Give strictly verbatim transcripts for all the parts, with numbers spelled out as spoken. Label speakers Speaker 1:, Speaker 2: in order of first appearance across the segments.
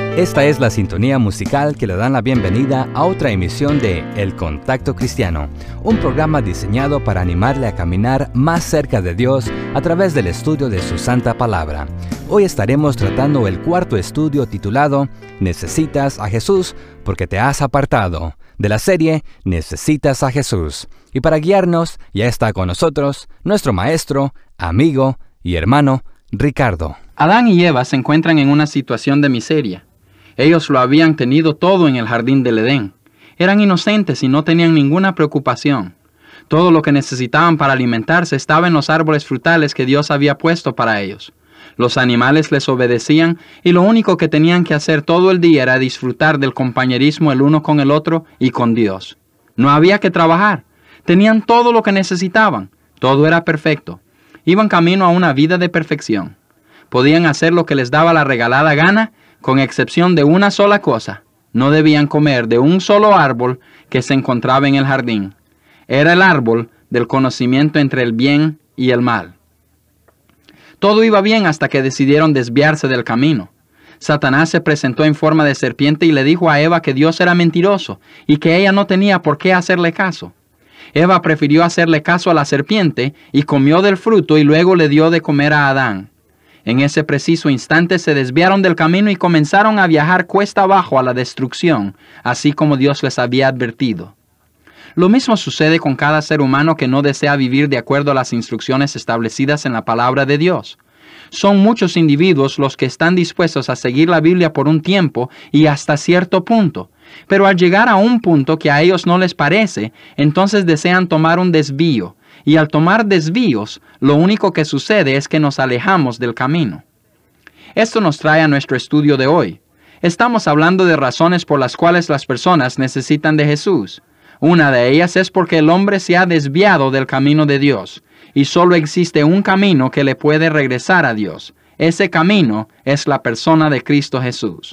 Speaker 1: Esta es la sintonía musical que le dan la bienvenida a otra emisión de El Contacto Cristiano, un programa diseñado para animarle a caminar más cerca de Dios a través del estudio de su Santa Palabra. Hoy estaremos tratando el cuarto estudio titulado Necesitas a Jesús porque te has apartado, de la serie Necesitas a Jesús. Y para guiarnos ya está con nosotros nuestro maestro, amigo y hermano Ricardo.
Speaker 2: Adán y Eva se encuentran en una situación de miseria. Ellos lo habían tenido todo en el jardín del Edén. Eran inocentes y no tenían ninguna preocupación. Todo lo que necesitaban para alimentarse estaba en los árboles frutales que Dios había puesto para ellos. Los animales les obedecían y lo único que tenían que hacer todo el día era disfrutar del compañerismo el uno con el otro y con Dios. No había que trabajar. Tenían todo lo que necesitaban. Todo era perfecto. Iban camino a una vida de perfección. Podían hacer lo que les daba la regalada gana, con excepción de una sola cosa. No debían comer de un solo árbol que se encontraba en el jardín. Era el árbol del conocimiento entre el bien y el mal. Todo iba bien hasta que decidieron desviarse del camino. Satanás se presentó en forma de serpiente y le dijo a Eva que Dios era mentiroso y que ella no tenía por qué hacerle caso. Eva prefirió hacerle caso a la serpiente y comió del fruto y luego le dio de comer a Adán. En ese preciso instante se desviaron del camino y comenzaron a viajar cuesta abajo a la destrucción, así como Dios les había advertido. Lo mismo sucede con cada ser humano que no desea vivir de acuerdo a las instrucciones establecidas en la palabra de Dios. Son muchos individuos los que están dispuestos a seguir la Biblia por un tiempo y hasta cierto punto, pero al llegar a un punto que a ellos no les parece, entonces desean tomar un desvío. Y al tomar desvíos, lo único que sucede es que nos alejamos del camino. Esto nos trae a nuestro estudio de hoy. Estamos hablando de razones por las cuales las personas necesitan de Jesús. Una de ellas es porque el hombre se ha desviado del camino de Dios, y solo existe un camino que le puede regresar a Dios. Ese camino es la persona de Cristo Jesús.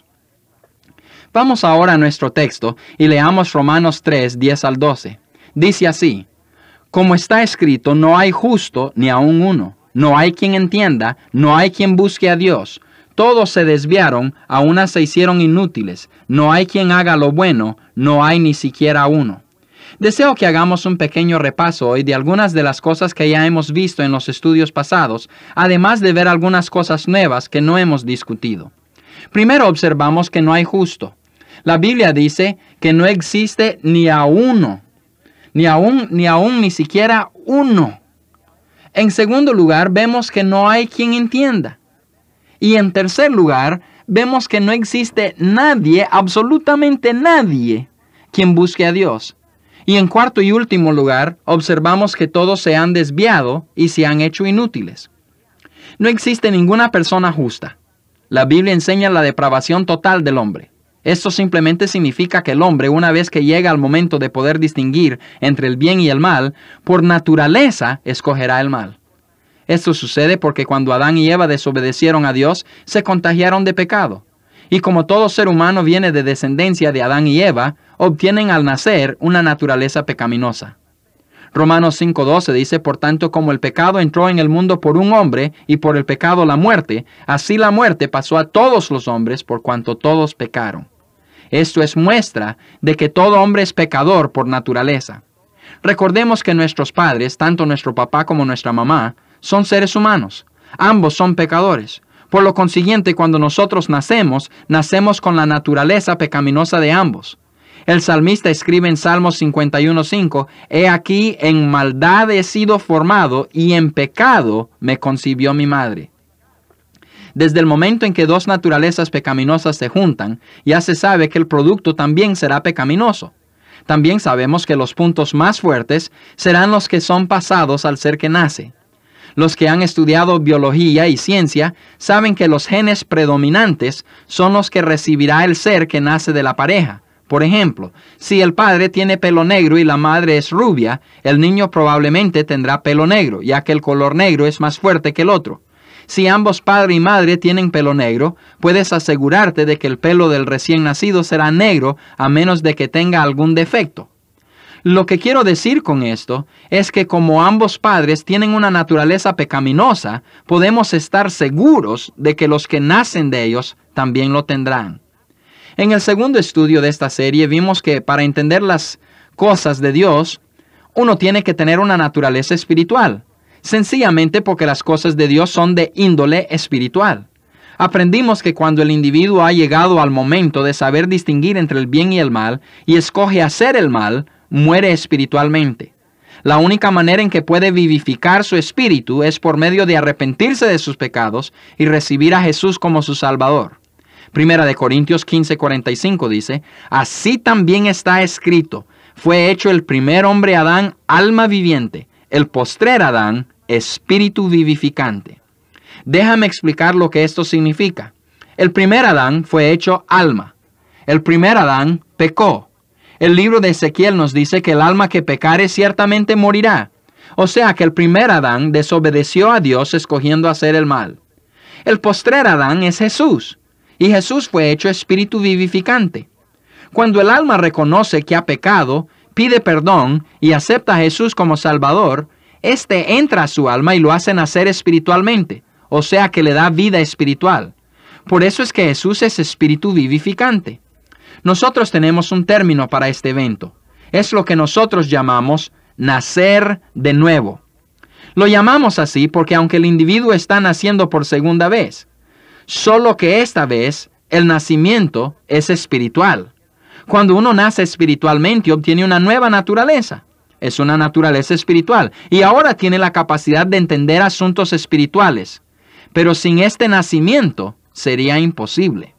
Speaker 2: Vamos ahora a nuestro texto y leamos Romanos tres, diez al doce. Dice así: Como está escrito, no hay justo ni aun uno. No hay quien entienda, no hay quien busque a Dios. Todos se desviaron, a una se hicieron inútiles. No hay quien haga lo bueno, no hay ni siquiera uno. Deseo que hagamos un pequeño repaso hoy de algunas de las cosas que ya hemos visto en los estudios pasados, además de ver algunas cosas nuevas que no hemos discutido. Primero observamos que no hay justo. La Biblia dice que no existe ni a uno. Ni aún, ni aún, ni siquiera uno. En segundo lugar, vemos que no hay quien entienda. Y en tercer lugar, vemos que no existe nadie, absolutamente nadie, quien busque a Dios. Y en cuarto y último lugar, observamos que todos se han desviado y se han hecho inútiles. No existe ninguna persona justa. La Biblia enseña la depravación total del hombre. Esto simplemente significa que el hombre, una vez que llega al momento de poder distinguir entre el bien y el mal, por naturaleza escogerá el mal. Esto sucede porque cuando Adán y Eva desobedecieron a Dios, se contagiaron de pecado. Y como todo ser humano viene de descendencia de Adán y Eva, obtienen al nacer una naturaleza pecaminosa. Romanos cinco doce dice: Por tanto, como el pecado entró en el mundo por un hombre, y por el pecado la muerte, así la muerte pasó a todos los hombres por cuanto todos pecaron. Esto es muestra de que todo hombre es pecador por naturaleza. Recordemos que nuestros padres, tanto nuestro papá como nuestra mamá, son seres humanos. Ambos son pecadores. Por lo consiguiente, cuando nosotros nacemos, nacemos con la naturaleza pecaminosa de ambos. El salmista escribe en Salmos cincuenta y uno cinco, He aquí, en maldad he sido formado, y en pecado me concibió mi madre. Desde el momento en que dos naturalezas pecaminosas se juntan, ya se sabe que el producto también será pecaminoso. También sabemos que los puntos más fuertes serán los que son pasados al ser que nace. Los que han estudiado biología y ciencia saben que los genes predominantes son los que recibirá el ser que nace de la pareja. Por ejemplo, si el padre tiene pelo negro y la madre es rubia, el niño probablemente tendrá pelo negro, ya que el color negro es más fuerte que el otro. Si ambos padre y madre tienen pelo negro, puedes asegurarte de que el pelo del recién nacido será negro a menos de que tenga algún defecto. Lo que quiero decir con esto es que como ambos padres tienen una naturaleza pecaminosa, podemos estar seguros de que los que nacen de ellos también lo tendrán. En el segundo estudio de esta serie vimos que para entender las cosas de Dios, uno tiene que tener una naturaleza espiritual, sencillamente porque las cosas de Dios son de índole espiritual. Aprendimos que cuando el individuo ha llegado al momento de saber distinguir entre el bien y el mal y escoge hacer el mal, muere espiritualmente. La única manera en que puede vivificar su espíritu es por medio de arrepentirse de sus pecados y recibir a Jesús como su Salvador. Primera de Corintios quince cuarenta y cinco dice, así también está escrito, fue hecho el primer hombre Adán alma viviente, el postrer Adán espíritu vivificante. Déjame explicar lo que esto significa. El primer Adán fue hecho alma. El primer Adán pecó. El libro de Ezequiel nos dice que el alma que pecare ciertamente morirá. O sea que el primer Adán desobedeció a Dios escogiendo hacer el mal. El postrer Adán es Jesús. Y Jesús fue hecho espíritu vivificante. Cuando el alma reconoce que ha pecado, pide perdón y acepta a Jesús como Salvador, éste entra a su alma y lo hace nacer espiritualmente. O sea que le da vida espiritual. Por eso es que Jesús es espíritu vivificante. Nosotros tenemos un término para este evento. Es lo que nosotros llamamos nacer de nuevo. Lo llamamos así porque aunque el individuo está naciendo por segunda vez, solo que esta vez el nacimiento es espiritual. Cuando uno nace espiritualmente obtiene una nueva naturaleza. Es una naturaleza espiritual y ahora tiene la capacidad de entender asuntos espirituales. Pero sin este nacimiento sería imposible.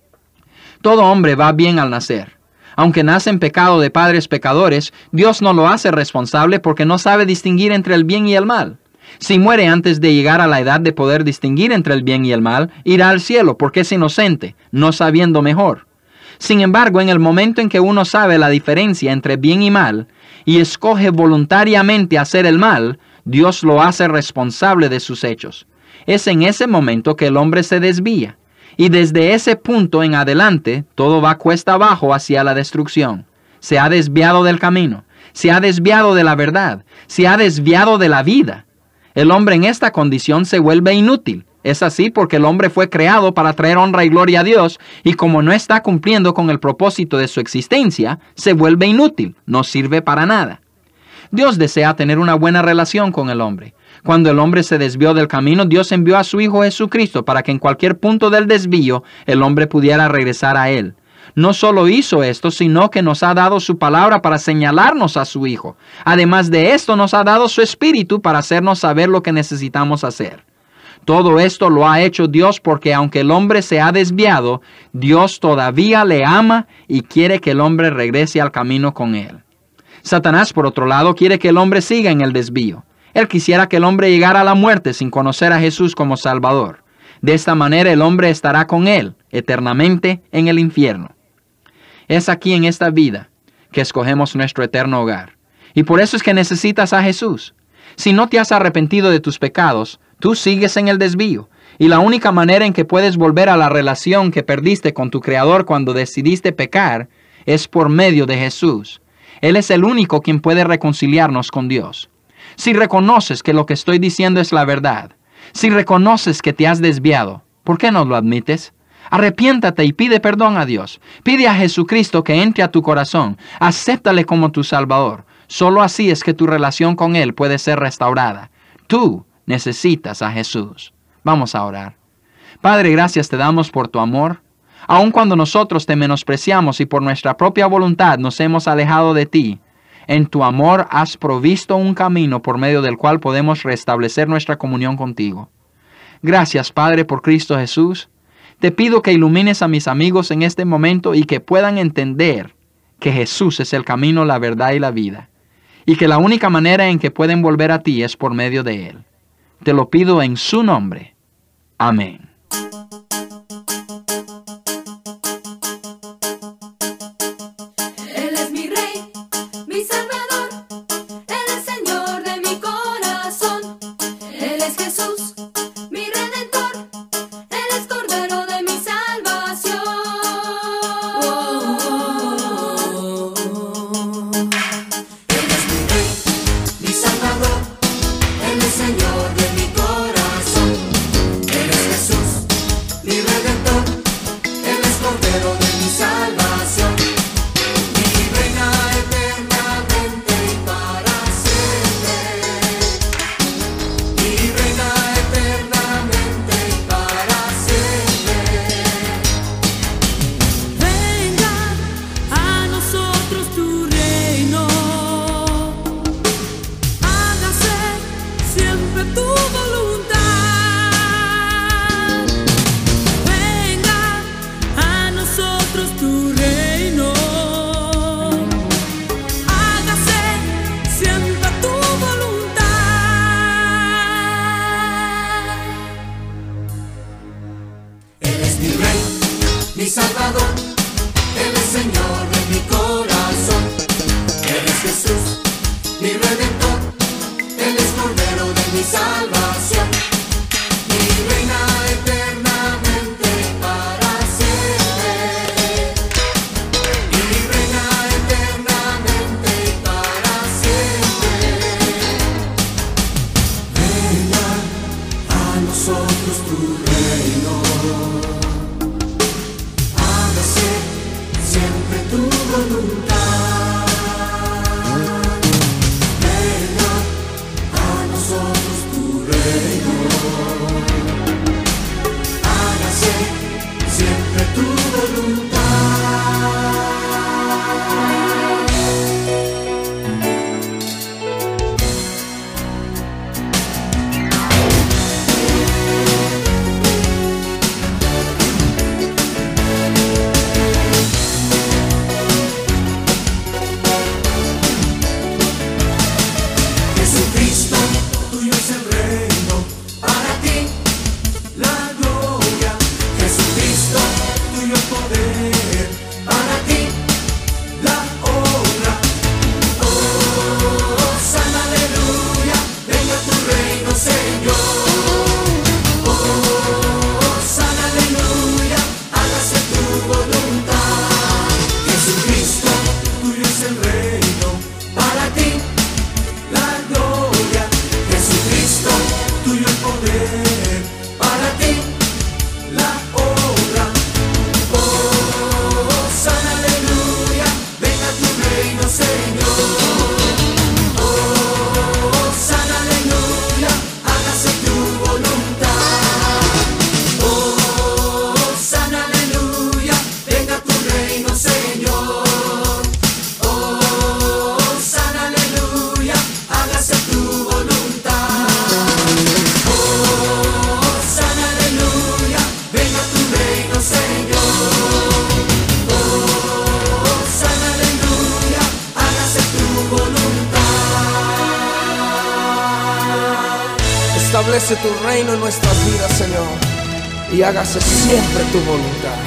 Speaker 2: Todo hombre va bien al nacer. Aunque nace en pecado de padres pecadores, Dios no lo hace responsable porque no sabe distinguir entre el bien y el mal. Si muere antes de llegar a la edad de poder distinguir entre el bien y el mal, irá al cielo porque es inocente, no sabiendo mejor. Sin embargo, en el momento en que uno sabe la diferencia entre bien y mal, y escoge voluntariamente hacer el mal, Dios lo hace responsable de sus hechos. Es en ese momento que el hombre se desvía, y desde ese punto en adelante, todo va cuesta abajo hacia la destrucción. Se ha desviado del camino, se ha desviado de la verdad, se ha desviado de la vida. El hombre en esta condición se vuelve inútil. Es así porque el hombre fue creado para traer honra y gloria a Dios, y como no está cumpliendo con el propósito de su existencia, se vuelve inútil, no sirve para nada. Dios desea tener una buena relación con el hombre. Cuando el hombre se desvió del camino, Dios envió a su Hijo Jesucristo para que en cualquier punto del desvío el hombre pudiera regresar a Él. No solo hizo esto, sino que nos ha dado su palabra para señalarnos a su Hijo. Además de esto, nos ha dado su Espíritu para hacernos saber lo que necesitamos hacer. Todo esto lo ha hecho Dios porque aunque el hombre se ha desviado, Dios todavía le ama y quiere que el hombre regrese al camino con Él. Satanás, por otro lado, quiere que el hombre siga en el desvío. Él quisiera que el hombre llegara a la muerte sin conocer a Jesús como Salvador. De esta manera el hombre estará con Él eternamente en el infierno. Es aquí en esta vida que escogemos nuestro eterno hogar. Y por eso es que necesitas a Jesús. Si no te has arrepentido de tus pecados, tú sigues en el desvío. Y la única manera en que puedes volver a la relación que perdiste con tu Creador cuando decidiste pecar es por medio de Jesús. Él es el único quien puede reconciliarnos con Dios. Si reconoces que lo que estoy diciendo es la verdad, si reconoces que te has desviado, ¿por qué no lo admites? Arrepiéntate y pide perdón a Dios. Pide a Jesucristo que entre a tu corazón. Acéptale como tu Salvador. Solo así es que tu relación con Él puede ser restaurada. Tú necesitas a Jesús. Vamos a orar. Padre, gracias te damos por tu amor. Aun cuando nosotros te menospreciamos y por nuestra propia voluntad nos hemos alejado de ti, en tu amor has provisto un camino por medio del cual podemos restablecer nuestra comunión contigo. Gracias, Padre, por Cristo Jesús. Te pido que ilumines a mis amigos en este momento y que puedan entender que Jesús es el camino, la verdad y la vida, y que la única manera en que pueden volver a ti es por medio de Él. Te lo pido en su nombre. Amén.
Speaker 3: Señor de mi corazón, eres Jesús. mi Salvador, eres Señor de mi corazón. Eres Jesús, mi Redentor, Él es Cordero de mi salvación. Mi reina eternamente para siempre. Mi reina eternamente para siempre. Venga a nosotros tu reino. Hágase siempre tu voluntad. Venga a nosotros tu reino. Hágase siempre tu voluntad. Jesucristo, tuyo es el reino, para ti la gloria. Jesucristo, tuyo el poder, para ti la honra. Oh, san aleluya, venga tu reino, Señor. Oh, san aleluya, hágase tu voluntad. Jesucristo, tuyo es el reino, para ti la gloria. Jesucristo, tuyo el poder, para ti la honra. Oh, san aleluya, venga tu reino, Señor. Oh, san aleluya, hágase tu voluntad. Oh, san aleluya, venga tu reino, Señor. Oh, san aleluya, hágase tu voluntad. Oh, san aleluya, venga tu reino, Señor. Oh, san aleluya, hágase tu voluntad.
Speaker 4: Establece tu reino en nuestras vidas, Señor, y hágase siempre tu voluntad.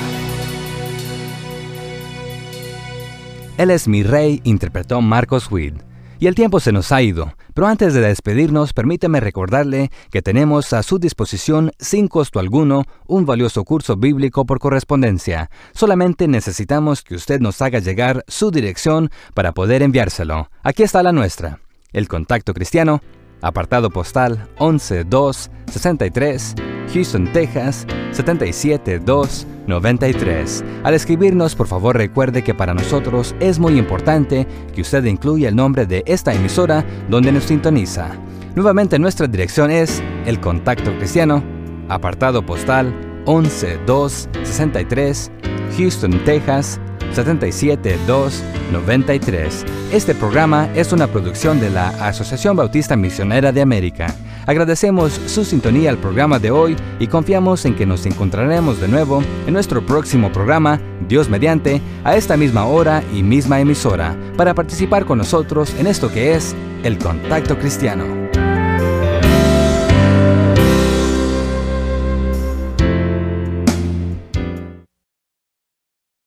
Speaker 1: Él es mi Rey, interpretó Marcos Witt. Y el tiempo se nos ha ido, pero antes de despedirnos, permíteme recordarle que tenemos a su disposición, sin costo alguno, un valioso curso bíblico por correspondencia. Solamente necesitamos que usted nos haga llegar su dirección para poder enviárselo. Aquí está la nuestra. El Contacto Cristiano, apartado postal once dos sesenta y tres, Houston, Texas, setenta y siete dos noventa y tres. Al escribirnos, por favor recuerde que para nosotros es muy importante que usted incluya el nombre de esta emisora donde nos sintoniza. Nuevamente nuestra dirección es El Contacto Cristiano, apartado postal once dos sesenta y tres, Houston, Texas, setenta y siete dos noventa y tres. Este programa es una producción de la Asociación Bautista Misionera de América. Agradecemos su sintonía al programa de hoy y confiamos en que nos encontraremos de nuevo en nuestro próximo programa, Dios mediante, a esta misma hora y misma emisora, para participar con nosotros en esto que es El Contacto Cristiano.